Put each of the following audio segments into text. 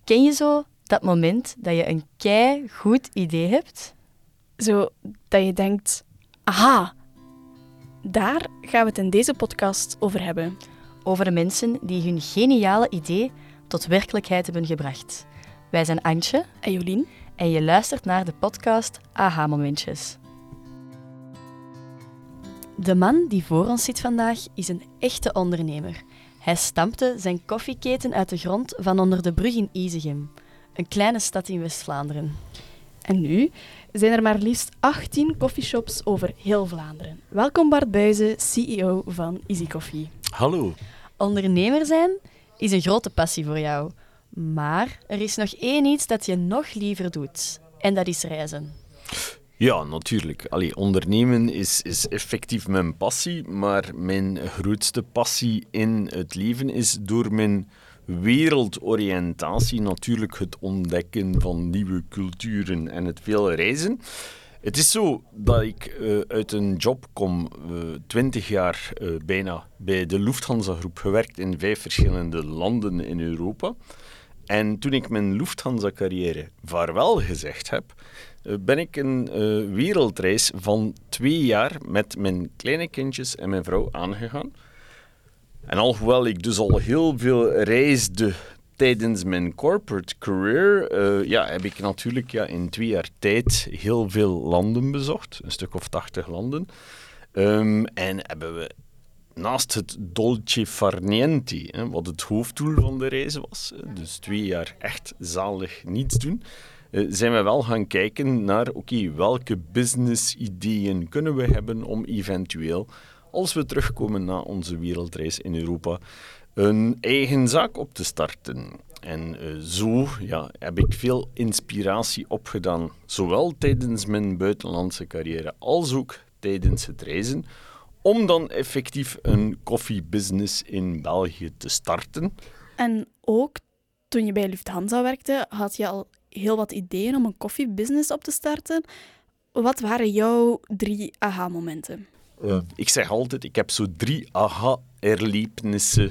Ken je zo dat moment dat je een keigoed idee hebt? Zo dat je denkt, aha, daar gaan we het in deze podcast over hebben. Over de mensen die hun geniale idee tot werkelijkheid hebben gebracht. Wij zijn Antje En Jolien? en je luistert naar de podcast Aha-momentjes. De man die voor ons zit vandaag is een echte ondernemer. Hij stampte zijn koffieketen uit de grond van onder de brug in Isegem, een kleine stad in West-Vlaanderen. En nu zijn er maar liefst 18 coffeeshops over heel Vlaanderen. Welkom Bart Buijzen, CEO van Easy Coffee. Hallo. Ondernemer zijn is een grote passie voor jou. Maar er is nog één iets dat je nog liever doet. En dat is reizen. Ja, natuurlijk. Ondernemen is effectief mijn passie, maar mijn grootste passie in het leven is door mijn wereldoriëntatie natuurlijk het ontdekken van nieuwe culturen en het veel reizen. Het is zo dat ik uit een job kom, 20 jaar bijna, bij de Lufthansa Groep gewerkt in 5 verschillende landen in Europa. En toen ik mijn Lufthansa-carrière vaarwel gezegd heb, ben ik een wereldreis van 2 jaar met mijn kleine kindjes en mijn vrouw aangegaan. En alhoewel ik dus al heel veel reisde tijdens mijn corporate career, heb ik natuurlijk in 2 jaar tijd heel veel landen bezocht. Een stuk of 80 landen. En hebben we naast het dolce far niente, wat het hoofddoel van de reis was, dus 2 jaar echt zalig niets doen, zijn we wel gaan kijken naar, welke business-ideeën kunnen we hebben om eventueel, als we terugkomen na onze wereldreis in Europa, een eigen zaak op te starten. En zo heb ik veel inspiratie opgedaan, zowel tijdens mijn buitenlandse carrière als ook tijdens het reizen, om dan effectief een koffiebusiness in België te starten. En ook toen je bij Lufthansa werkte, had je al heel wat ideeën om een koffiebusiness op te starten. Wat waren jouw 3 aha-momenten? Ik zeg altijd, ik heb zo 3 aha-erlebnissen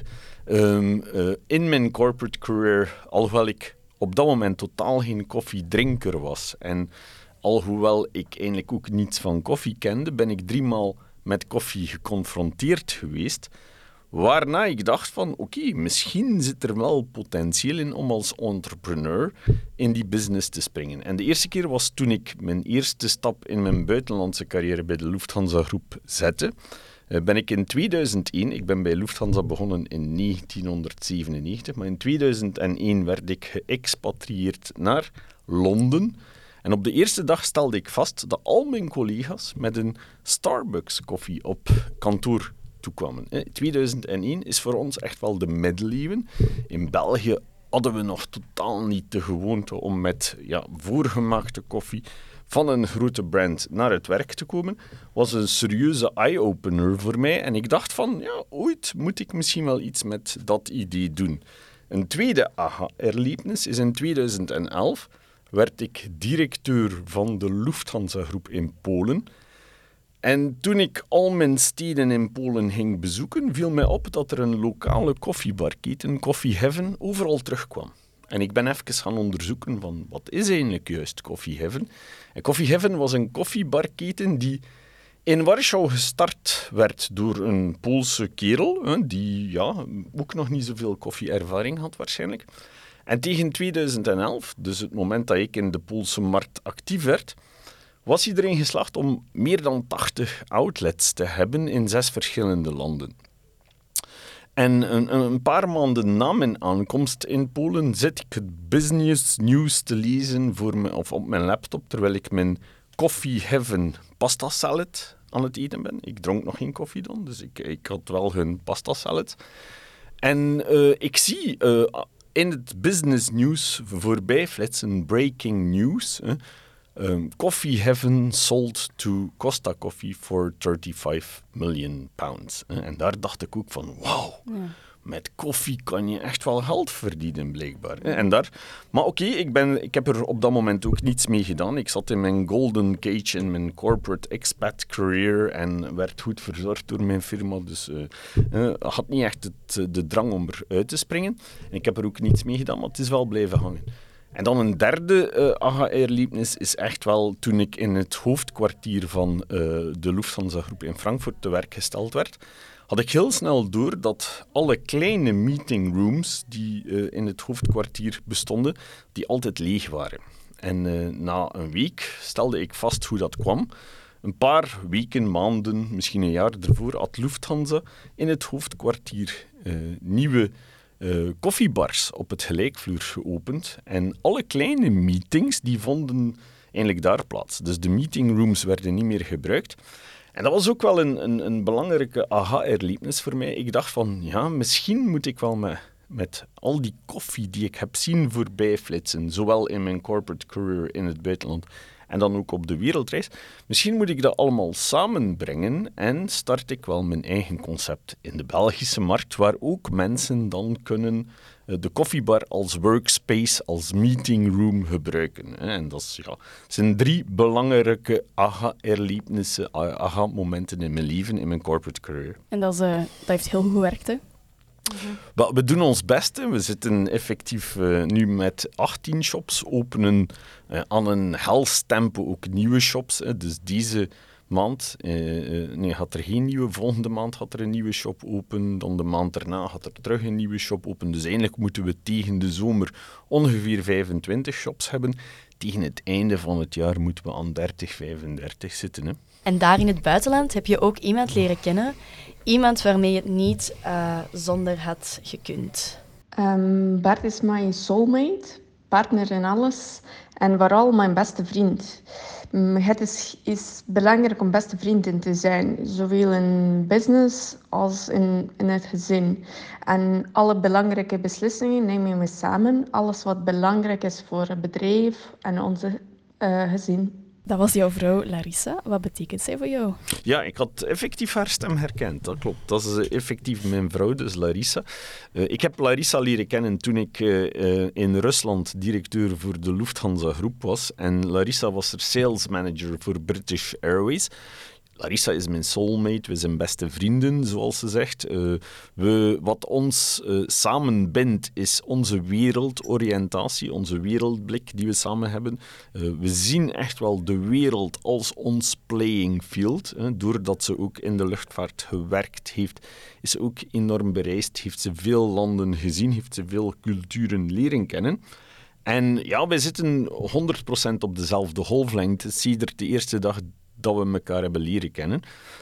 in mijn corporate career, alhoewel ik op dat moment totaal geen koffiedrinker was. En alhoewel ik eigenlijk ook niets van koffie kende, ben ik 3 maal met koffie geconfronteerd geweest, waarna ik dacht van, misschien zit er wel potentieel in om als entrepreneur in die business te springen. En de eerste keer was toen ik mijn eerste stap in mijn buitenlandse carrière bij de Lufthansa Groep zette. Ben ik in 2001, ik ben bij Lufthansa begonnen in 1997, maar in 2001 werd ik geëxpatrieerd naar Londen. En op de eerste dag stelde ik vast dat al mijn collega's met een Starbucks koffie op kantoor toekwamen. 2001 is voor ons echt wel de middeleeuwen. In België hadden we nog totaal niet de gewoonte om met voorgemaakte koffie van een grote brand naar het werk te komen. Was een serieuze eye-opener voor mij. En ik dacht van, ooit moet ik misschien wel iets met dat idee doen. Een tweede aha-erlebnis is in 2011... werd ik directeur van de Lufthansa Groep in Polen. En toen ik al mijn steden in Polen ging bezoeken, viel mij op dat er een lokale koffiebarketen, Coffee Heaven, overal terugkwam. En ik ben even gaan onderzoeken van, wat is eigenlijk juist Coffee Heaven? En Coffee Heaven was een koffiebarketen die in Warschau gestart werd door een Poolse kerel, die ook nog niet zoveel koffieervaring had waarschijnlijk. En tegen 2011, dus het moment dat ik in de Poolse markt actief werd, was hij erin geslaagd om meer dan 80 outlets te hebben in 6 verschillende landen. En een paar maanden na mijn aankomst in Polen zit ik het business news te lezen op mijn laptop, terwijl ik mijn Coffee Heaven pasta salad aan het eten ben. Ik dronk nog geen koffie dan, dus ik had wel hun pasta salad. En ik zie in het business news voorbij flitsen breaking news. Coffee Heaven sold to Costa Coffee for £35 million. En daar dacht ik ook van, wauw, met koffie kan je echt wel geld verdienen, blijkbaar. Maar oké, ik heb er op dat moment ook niets mee gedaan. Ik zat in mijn golden cage, in mijn corporate expat career en werd goed verzorgd door mijn firma. Dus had niet echt de drang om eruit te springen. En ik heb er ook niets mee gedaan, maar het is wel blijven hangen. En dan een derde aha-erlevenis is echt wel toen ik in het hoofdkwartier van de Lufthansa Groep in Frankfurt te werk gesteld werd, had ik heel snel door dat alle kleine meetingrooms die in het hoofdkwartier bestonden, die altijd leeg waren. En na een week stelde ik vast hoe dat kwam. Een paar weken, maanden, misschien een jaar ervoor had Lufthansa in het hoofdkwartier nieuwe koffiebars op het gelijkvloer geopend. En alle kleine meetings die vonden eigenlijk daar plaats. Dus de meetingrooms werden niet meer gebruikt. En dat was ook wel een belangrijke aha-erlevenis voor mij. Ik dacht van, ja, misschien moet ik wel met al die koffie die ik heb zien voorbijflitsen, zowel in mijn corporate career in het buitenland en dan ook op de wereldreis, misschien moet ik dat allemaal samenbrengen en start ik wel mijn eigen concept in de Belgische markt, waar ook mensen dan kunnen de koffiebar als workspace, als meetingroom gebruiken. En dat zijn 3 belangrijke aha-erlebnissen, aha-momenten in mijn leven, in mijn corporate career. En dat heeft heel goed gewerkt, hè? Wel, we doen ons best. Hè. We zitten effectief nu met 18 shops, openen aan een hels tempo ook nieuwe shops. Hè. Dus deze maand had er geen nieuwe, volgende maand had er een nieuwe shop open, dan de maand daarna had er terug een nieuwe shop open. Dus eigenlijk moeten we tegen de zomer ongeveer 25 shops hebben. Tegen het einde van het jaar moeten we aan 30, 35 zitten. Hè. En daar in het buitenland heb je ook iemand leren kennen. Iemand waarmee je het niet zonder had gekund. Bart is mijn soulmate, partner in alles en vooral mijn beste vriend. Het is belangrijk om beste vrienden te zijn, zowel in business als in het gezin. En alle belangrijke beslissingen nemen we samen. Alles wat belangrijk is voor het bedrijf en onze gezin. Dat was jouw vrouw Larissa. Wat betekent zij voor jou? Ja, ik had effectief haar stem herkend. Dat klopt. Dat is effectief mijn vrouw, dus Larissa. Ik heb Larissa leren kennen toen ik in Rusland directeur voor de Lufthansa Groep was. En Larissa was er sales manager voor British Airways. Larissa is mijn soulmate, we zijn beste vrienden, zoals ze zegt. Wat ons samenbindt is onze wereldoriëntatie, onze wereldblik die we samen hebben. We zien echt wel de wereld als ons playing field. Doordat ze ook in de luchtvaart gewerkt heeft, is ze ook enorm bereisd, heeft ze veel landen gezien, heeft ze veel culturen leren kennen. En ja, wij zitten 100% op dezelfde golflengte, sedert de eerste dag dat we elkaar hebben leren kennen.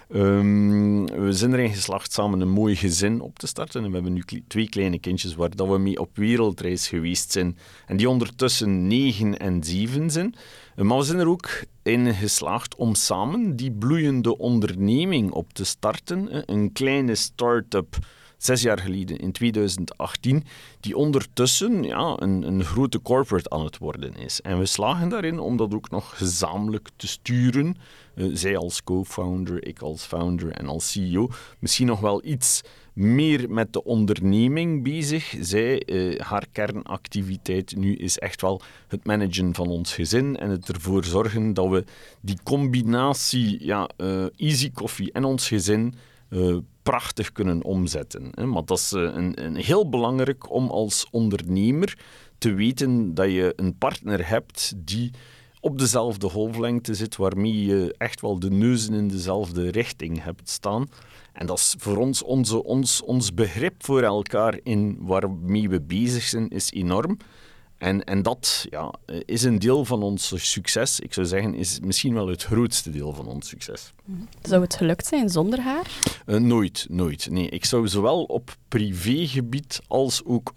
We zijn erin geslaagd samen een mooi gezin op te starten. En we hebben nu 2 kleine kindjes waar dat we mee op wereldreis geweest zijn. En die ondertussen 9 en 7 zijn. Maar we zijn er ook in geslaagd om samen die bloeiende onderneming op te starten. Een kleine start-up 6 jaar geleden, in 2018, die ondertussen een grote corporate aan het worden is. En we slagen daarin om dat ook nog gezamenlijk te sturen. Zij als co-founder, ik als founder en als CEO. Misschien nog wel iets meer met de onderneming bezig. Haar kernactiviteit nu is echt wel het managen van ons gezin en het ervoor zorgen dat we die combinatie Easy Coffee en ons gezin prachtig kunnen omzetten. Maar dat is een heel belangrijk om als ondernemer te weten dat je een partner hebt die op dezelfde golflengte zit, waarmee je echt wel de neuzen in dezelfde richting hebt staan. En dat is voor ons begrip voor elkaar in waarmee we bezig zijn, is enorm. En dat is een deel van ons succes. Ik zou zeggen, is misschien wel het grootste deel van ons succes. Zou het gelukt zijn zonder haar? Nooit. Nee, ik zou zowel op privégebied als ook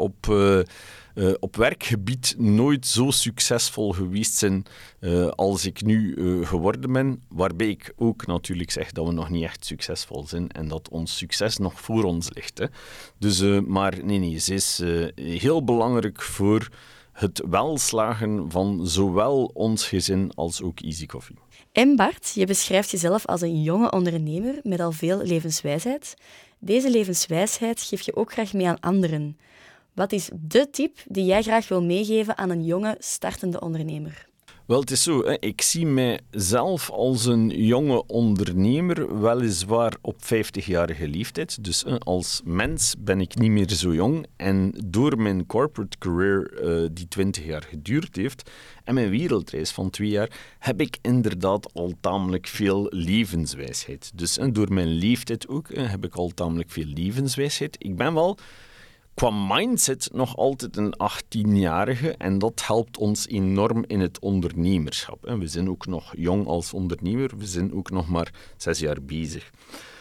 op werkgebied nooit zo succesvol geweest zijn als ik nu geworden ben. Waarbij ik ook natuurlijk zeg dat we nog niet echt succesvol zijn en dat ons succes nog voor ons ligt. Hè. Dus, maar nee, ze is heel belangrijk voor het welslagen van zowel ons gezin als ook Easy Coffee. En Bart, je beschrijft jezelf als een jonge ondernemer met al veel levenswijsheid. Deze levenswijsheid geef je ook graag mee aan anderen. Wat is de tip die jij graag wil meegeven aan een jonge, startende ondernemer? Wel, het is zo. Ik zie mijzelf als een jonge ondernemer, weliswaar op 50-jarige leeftijd. Dus als mens ben ik niet meer zo jong. En door mijn corporate career, die 20 jaar geduurd heeft, en mijn wereldreis van 2 jaar, heb ik inderdaad al tamelijk veel levenswijsheid. Dus door mijn leeftijd ook heb ik al tamelijk veel levenswijsheid. Ik ben wel qua mindset nog altijd een 18-jarige en dat helpt ons enorm in het ondernemerschap. We zijn ook nog jong als ondernemer, we zijn ook nog maar 6 jaar bezig.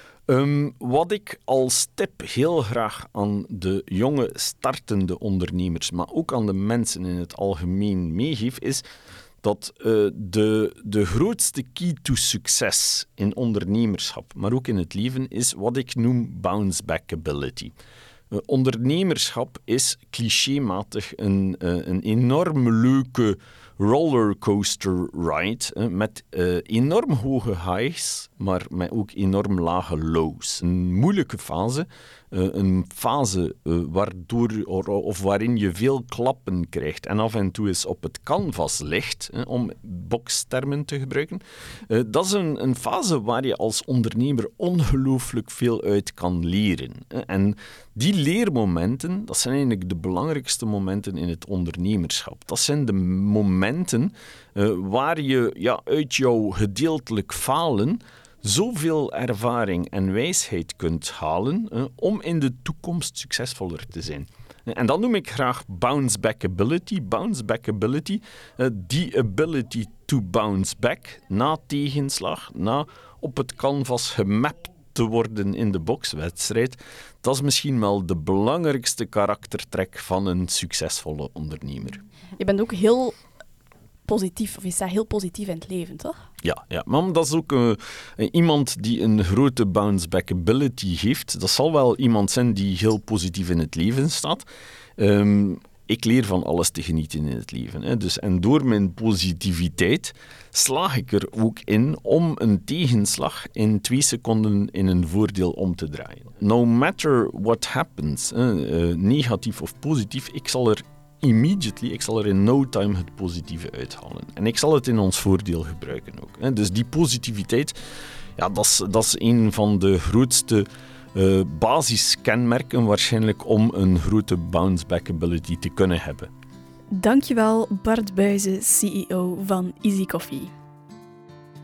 Wat ik als tip heel graag aan de jonge startende ondernemers, maar ook aan de mensen in het algemeen meegeef, is dat de grootste key to succes in ondernemerschap, maar ook in het leven, is wat ik noem bounce-back ability. Ondernemerschap is clichématig een enorm leuke rollercoaster ride met enorm hoge highs, maar met ook enorm lage lows. Een moeilijke fase, een fase waardoor of waarin je veel klappen krijgt en af en toe eens op het canvas ligt, om bokstermen te gebruiken. Dat is een fase waar je als ondernemer ongelooflijk veel uit kan leren. En die leermomenten, dat zijn eigenlijk de belangrijkste momenten in het ondernemerschap. Dat zijn de momenten waar je uit jouw gedeeltelijk falen zoveel ervaring en wijsheid kunt halen om in de toekomst succesvoller te zijn. En dat noem ik graag bounce-back ability. Bounce-back ability, die ability to bounce back na tegenslag, na op het canvas gemapt te worden in de bokswedstrijd. Dat is misschien wel de belangrijkste karaktertrek van een succesvolle ondernemer. Je bent ook heel positief, of je staat heel positief in het leven, toch? Ja, maar dat is ook iemand die een grote bounce-back ability heeft. Dat zal wel iemand zijn die heel positief in het leven staat. Ik leer van alles te genieten in het leven. Dus, en door mijn positiviteit slaag ik er ook in om een tegenslag in 2 seconden in een voordeel om te draaien. No matter what happens, negatief of positief, ik zal er in no time het positieve uithalen. En ik zal het in ons voordeel gebruiken ook. Dus die positiviteit, ja, dat is een van de grootste basiskenmerken waarschijnlijk om een grote bounce-back ability te kunnen hebben. Dankjewel Bart Buijzen, CEO van Easy Coffee.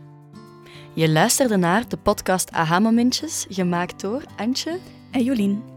Je luisterde naar de podcast Aha Momentjes, gemaakt door Antje En Jolien.